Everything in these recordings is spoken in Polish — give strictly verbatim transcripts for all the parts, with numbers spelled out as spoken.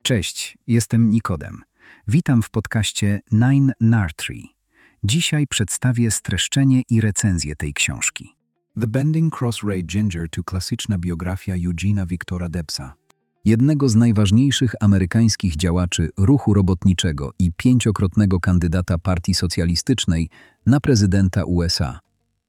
Cześć, jestem Nikodem. Witam w podcaście Nine Nartree. Dzisiaj przedstawię streszczenie i recenzję tej książki. The Bending Cross Ray Ginger to klasyczna biografia Eugena Victora Debsa. Jednego z najważniejszych amerykańskich działaczy ruchu robotniczego i pięciokrotnego kandydata Partii Socjalistycznej na prezydenta U S A.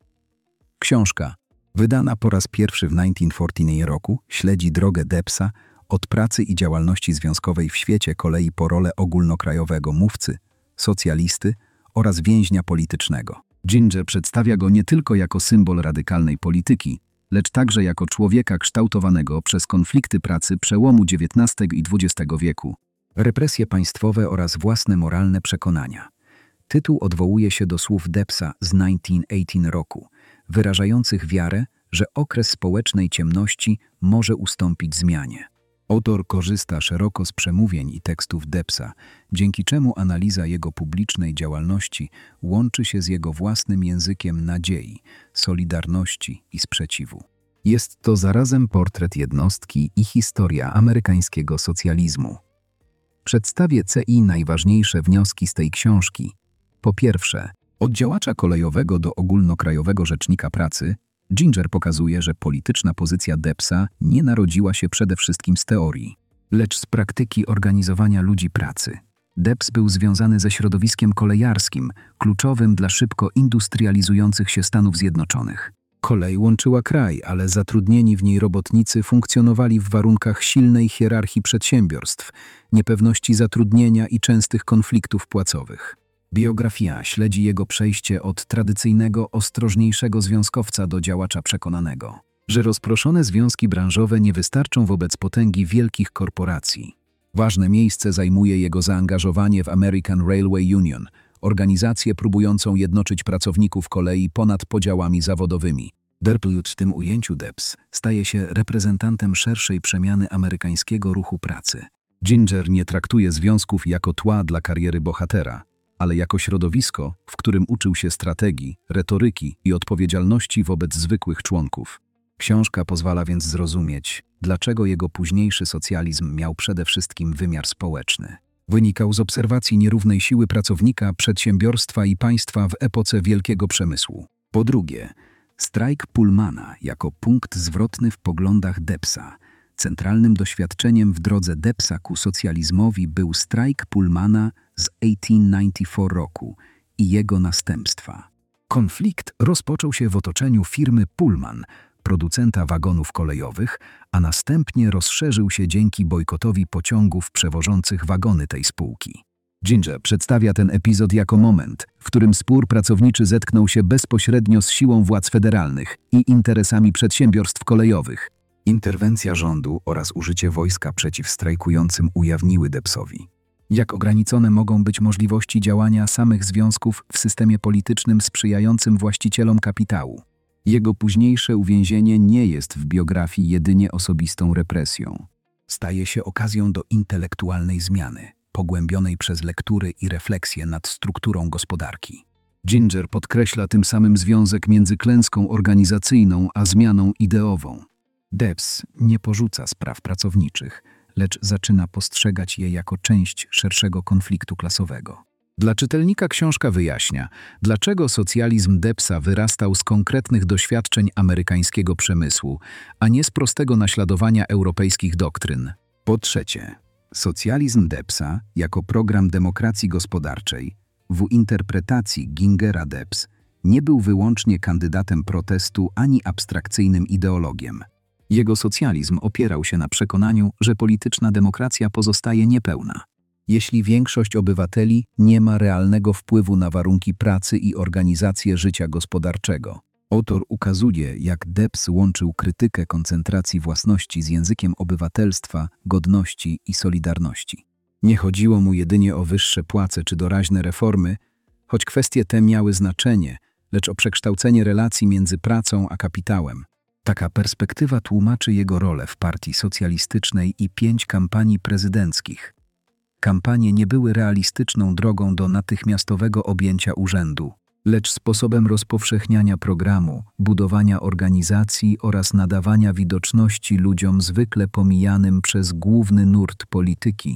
Książka, wydana po raz pierwszy w tysiąc dziewięćset czternastym roku, śledzi drogę Debsa od pracy i działalności związkowej w świecie kolei po rolę ogólnokrajowego mówcy, socjalisty oraz więźnia politycznego. Ginger przedstawia go nie tylko jako symbol radykalnej polityki, lecz także jako człowieka kształtowanego przez konflikty pracy przełomu dziewiętnastego i dwudziestego wieku, represje państwowe oraz własne moralne przekonania. Tytuł odwołuje się do słów Debsa z tysiąc dziewięćset osiemnastego roku, wyrażających wiarę, że okres społecznej ciemności może ustąpić zmianie. Autor korzysta szeroko z przemówień i tekstów Debsa, dzięki czemu analiza jego publicznej działalności łączy się z jego własnym językiem nadziei, solidarności i sprzeciwu. Jest to zarazem portret jednostki i historia amerykańskiego socjalizmu. Przedstawię C I najważniejsze wnioski z tej książki. Po pierwsze, od działacza kolejowego do ogólnokrajowego rzecznika pracy, Ginger pokazuje, że polityczna pozycja Debsa nie narodziła się przede wszystkim z teorii, lecz z praktyki organizowania ludzi pracy. Debs był związany ze środowiskiem kolejarskim, kluczowym dla szybko industrializujących się Stanów Zjednoczonych. Kolej łączyła kraj, ale zatrudnieni w niej robotnicy funkcjonowali w warunkach silnej hierarchii przedsiębiorstw, niepewności zatrudnienia i częstych konfliktów płacowych. Biografia śledzi jego przejście od tradycyjnego, ostrożniejszego związkowca do działacza przekonanego, że rozproszone związki branżowe nie wystarczą wobec potęgi wielkich korporacji. Ważne miejsce zajmuje jego zaangażowanie w American Railway Union, organizację próbującą jednoczyć pracowników kolei ponad podziałami zawodowymi. W tym ujęciu Debs staje się reprezentantem szerszej przemiany amerykańskiego ruchu pracy. Ginger nie traktuje związków jako tła dla kariery bohatera, ale jako środowisko, w którym uczył się strategii, retoryki i odpowiedzialności wobec zwykłych członków. Książka pozwala więc zrozumieć, dlaczego jego późniejszy socjalizm miał przede wszystkim wymiar społeczny. Wynikał z obserwacji nierównej siły pracownika, przedsiębiorstwa i państwa w epoce wielkiego przemysłu. Po drugie, strajk Pullmana jako punkt zwrotny w poglądach Debsa. Centralnym doświadczeniem w drodze Debsa ku socjalizmowi był strajk Pullmana z tysiąc osiemset dziewięćdziesiątego czwartego roku i jego następstwa. Konflikt rozpoczął się w otoczeniu firmy Pullman, producenta wagonów kolejowych, a następnie rozszerzył się dzięki bojkotowi pociągów przewożących wagony tej spółki. Ginger przedstawia ten epizod jako moment, w którym spór pracowniczy zetknął się bezpośrednio z siłą władz federalnych i interesami przedsiębiorstw kolejowych. Interwencja rządu oraz użycie wojska przeciw strajkującym ujawniły Debsowi, jak ograniczone mogą być możliwości działania samych związków w systemie politycznym sprzyjającym właścicielom kapitału. Jego późniejsze uwięzienie nie jest w biografii jedynie osobistą represją. Staje się okazją do intelektualnej zmiany, pogłębionej przez lektury i refleksje nad strukturą gospodarki. Ginger podkreśla tym samym związek między klęską organizacyjną a zmianą ideową. Debs nie porzuca spraw pracowniczych, lecz zaczyna postrzegać je jako część szerszego konfliktu klasowego. Dla czytelnika książka wyjaśnia, dlaczego socjalizm Debsa wyrastał z konkretnych doświadczeń amerykańskiego przemysłu, a nie z prostego naśladowania europejskich doktryn. Po trzecie, socjalizm Debsa jako program demokracji gospodarczej w interpretacji Gingera Debs nie był wyłącznie kandydatem protestu ani abstrakcyjnym ideologiem. Jego socjalizm opierał się na przekonaniu, że polityczna demokracja pozostaje niepełna, jeśli większość obywateli nie ma realnego wpływu na warunki pracy i organizację życia gospodarczego. Autor ukazuje, jak Debs łączył krytykę koncentracji własności z językiem obywatelstwa, godności i solidarności. Nie chodziło mu jedynie o wyższe płace czy doraźne reformy, choć kwestie te miały znaczenie, lecz o przekształcenie relacji między pracą a kapitałem. Taka perspektywa tłumaczy jego rolę w Partii Socjalistycznej i pięć kampanii prezydenckich. Kampanie nie były realistyczną drogą do natychmiastowego objęcia urzędu, lecz sposobem rozpowszechniania programu, budowania organizacji oraz nadawania widoczności ludziom zwykle pomijanym przez główny nurt polityki.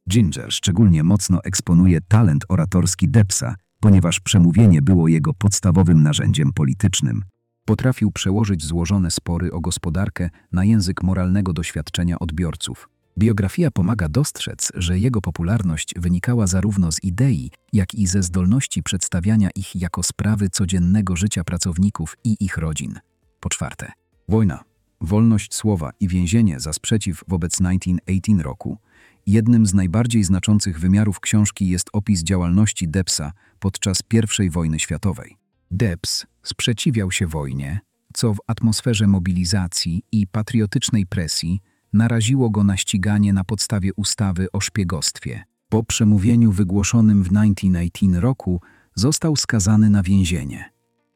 Ginger szczególnie mocno eksponuje talent oratorski Deppsa, ponieważ przemówienie było jego podstawowym narzędziem politycznym. Potrafił przełożyć złożone spory o gospodarkę na język moralnego doświadczenia odbiorców. Biografia pomaga dostrzec, że jego popularność wynikała zarówno z idei, jak i ze zdolności przedstawiania ich jako sprawy codziennego życia pracowników i ich rodzin. Po czwarte, wojna, wolność słowa i więzienie za sprzeciw wobec tysiąc dziewięćset osiemnastego roku. Jednym z najbardziej znaczących wymiarów książki jest opis działalności Deppsa podczas pierwszej wojny światowej. Depps sprzeciwiał się wojnie, co w atmosferze mobilizacji i patriotycznej presji naraziło go na ściganie na podstawie ustawy o szpiegostwie. Po przemówieniu wygłoszonym w tysiąc dziewięćset osiemnastego roku został skazany na więzienie.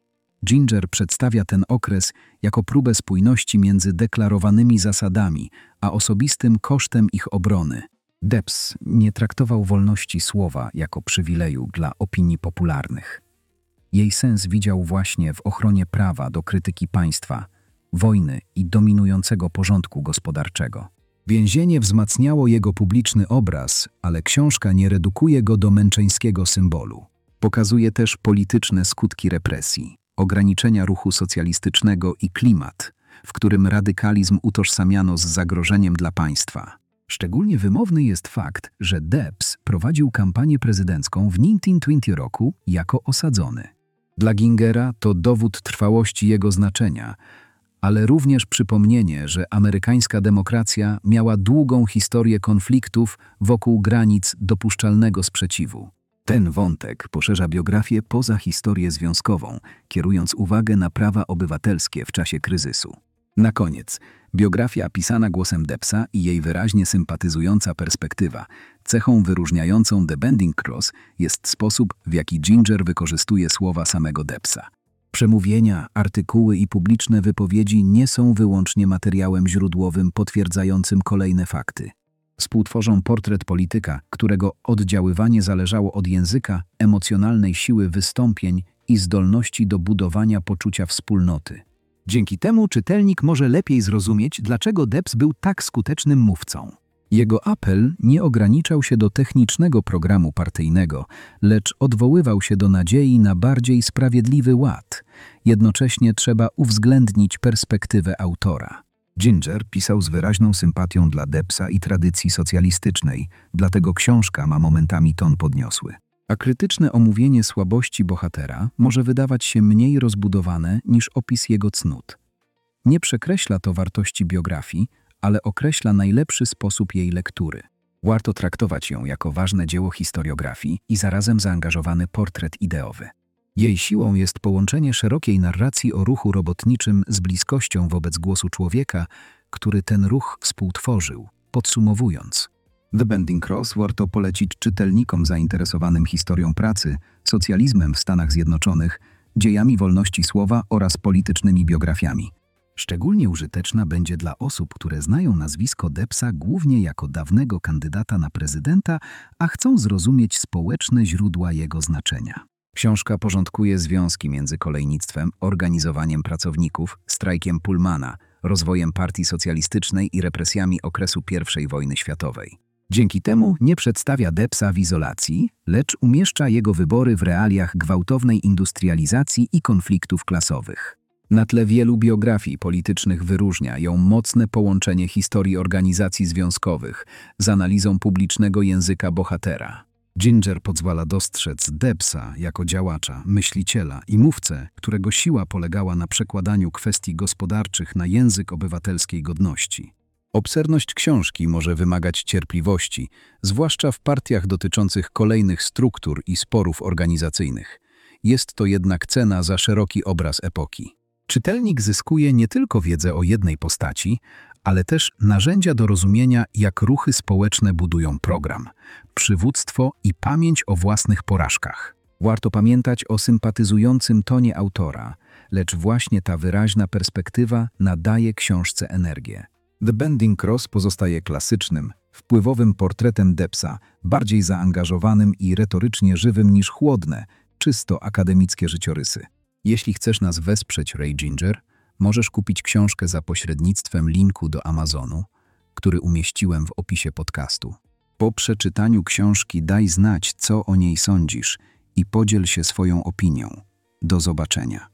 Ginger przedstawia ten okres jako próbę spójności między deklarowanymi zasadami, a osobistym kosztem ich obrony. Depps nie traktował wolności słowa jako przywileju dla opinii popularnych. Jej sens widział właśnie w ochronie prawa do krytyki państwa, wojny i dominującego porządku gospodarczego. Więzienie wzmacniało jego publiczny obraz, ale książka nie redukuje go do męczeńskiego symbolu. Pokazuje też polityczne skutki represji, ograniczenia ruchu socjalistycznego i klimat, w którym radykalizm utożsamiano z zagrożeniem dla państwa. Szczególnie wymowny jest fakt, że Depps prowadził kampanię prezydencką w tysiąc dziewięćset dwudziestym roku jako osadzony. Dla Gingera to dowód trwałości jego znaczenia, ale również przypomnienie, że amerykańska demokracja miała długą historię konfliktów wokół granic dopuszczalnego sprzeciwu. Ten wątek poszerza biografię poza historię związkową, kierując uwagę na prawa obywatelskie w czasie kryzysu. Na koniec, biografia pisana głosem Deppsa i jej wyraźnie sympatyzująca perspektywa. Cechą wyróżniającą The Bending Cross jest sposób, w jaki Ginger wykorzystuje słowa samego Deppsa. Przemówienia, artykuły i publiczne wypowiedzi nie są wyłącznie materiałem źródłowym potwierdzającym kolejne fakty. Współtworzą portret polityka, którego oddziaływanie zależało od języka, emocjonalnej siły wystąpień i zdolności do budowania poczucia wspólnoty. Dzięki temu czytelnik może lepiej zrozumieć, dlaczego Depps był tak skutecznym mówcą. Jego apel nie ograniczał się do technicznego programu partyjnego, lecz odwoływał się do nadziei na bardziej sprawiedliwy ład. Jednocześnie trzeba uwzględnić perspektywę autora. Ginger pisał z wyraźną sympatią dla Deppsa i tradycji socjalistycznej, dlatego książka ma momentami ton podniosły. A krytyczne omówienie słabości bohatera może wydawać się mniej rozbudowane niż opis jego cnót. Nie przekreśla to wartości biografii, ale określa najlepszy sposób jej lektury. Warto traktować ją jako ważne dzieło historiografii i zarazem zaangażowany portret ideowy. Jej siłą jest połączenie szerokiej narracji o ruchu robotniczym z bliskością wobec głosu człowieka, który ten ruch współtworzył. Podsumowując, The Bending Cross warto polecić czytelnikom zainteresowanym historią pracy, socjalizmem w Stanach Zjednoczonych, dziejami wolności słowa oraz politycznymi biografiami. Szczególnie użyteczna będzie dla osób, które znają nazwisko Deppsa głównie jako dawnego kandydata na prezydenta, a chcą zrozumieć społeczne źródła jego znaczenia. Książka porządkuje związki między kolejnictwem, organizowaniem pracowników, strajkiem Pullmana, rozwojem partii socjalistycznej i represjami okresu pierwszej wojny światowej. Dzięki temu nie przedstawia Deppsa w izolacji, lecz umieszcza jego wybory w realiach gwałtownej industrializacji i konfliktów klasowych. Na tle wielu biografii politycznych wyróżnia ją mocne połączenie historii organizacji związkowych z analizą publicznego języka bohatera. Ginger pozwala dostrzec Deppsa jako działacza, myśliciela i mówcę, którego siła polegała na przekładaniu kwestii gospodarczych na język obywatelskiej godności. Obszerność książki może wymagać cierpliwości, zwłaszcza w partiach dotyczących kolejnych struktur i sporów organizacyjnych. Jest to jednak cena za szeroki obraz epoki. Czytelnik zyskuje nie tylko wiedzę o jednej postaci, ale też narzędzia do rozumienia, jak ruchy społeczne budują program, przywództwo i pamięć o własnych porażkach. Warto pamiętać o sympatyzującym tonie autora, lecz właśnie ta wyraźna perspektywa nadaje książce energię. The Bending Cross pozostaje klasycznym, wpływowym portretem Deppsa, bardziej zaangażowanym i retorycznie żywym niż chłodne, czysto akademickie życiorysy. Jeśli chcesz nas wesprzeć, Ray Ginger, możesz kupić książkę za pośrednictwem linku do Amazonu, który umieściłem w opisie podcastu. Po przeczytaniu książki daj znać, co o niej sądzisz i podziel się swoją opinią. Do zobaczenia.